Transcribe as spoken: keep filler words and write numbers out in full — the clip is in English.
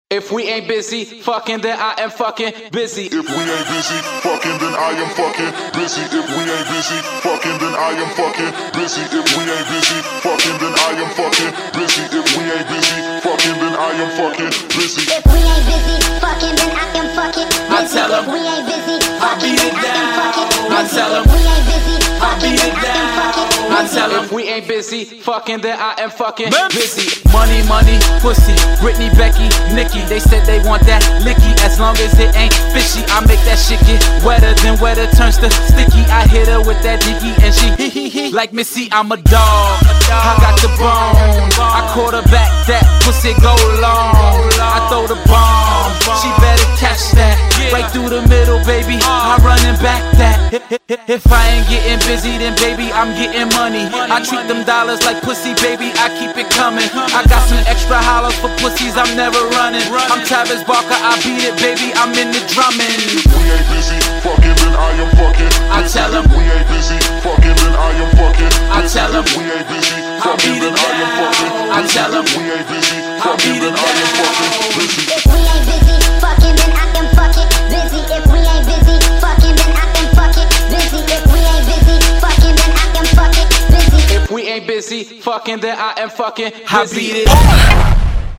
If we ain't busy fucking, then I am fucking busy. If we ain't busy fucking, then I am fucking busy. If we ain't busy fucking, then I am fucking busy. If we ain't busy fucking, then I am fucking busy. If we ain't busy fucking, then I am fucking busy. If we ain't busy fucking, then I am fucking busy. I tell 'em, if we ain't busy I fucking, beat then it I am down. fucking I busy. tell 'em, if we ain't busy I fucking, beat then it I am fucking down. busy. I tell 'em, if we ain't busy fucking, then I am fucking busy. Money, money, pussy, Britney, Becky, Nicki. They said they want that licky. As long as it ain't fishy, I make that shit get wetter than wetter turns to sticky. I hit her with that dicky and she hee hee hee. Like Missy, I'm a dog. I got the bone. I quarterback that pussy go long. I throw the bomb. She better catch that. Right through the middle, baby. I'm running back that. If I ain't getting busy, then baby, I'm getting money. I treat them dollars like pussy, baby. I keep it coming. I got some extra hollers for pussies. I'm never running. I'm Travis Barker. I beat it, baby. I'm in the drumming. If we ain't busy fucking, then I am fucking busy. I tell 'em, if we ain't busy fucking, then I am fucking busy. I tell 'em, if we ain't busy I fucking, beat then it I am fucking down. I busy. tell 'em, if we ain't busy I fucking, beat then it I am fucking down. busy. If we ain't busy fucking, then I am fucking busy. If we ain't busy fucking, then I am fucking busy. If we ain't busy fucking, then I am fucking busy. If we ain't busy fucking, then I am fucking busy. I beat it.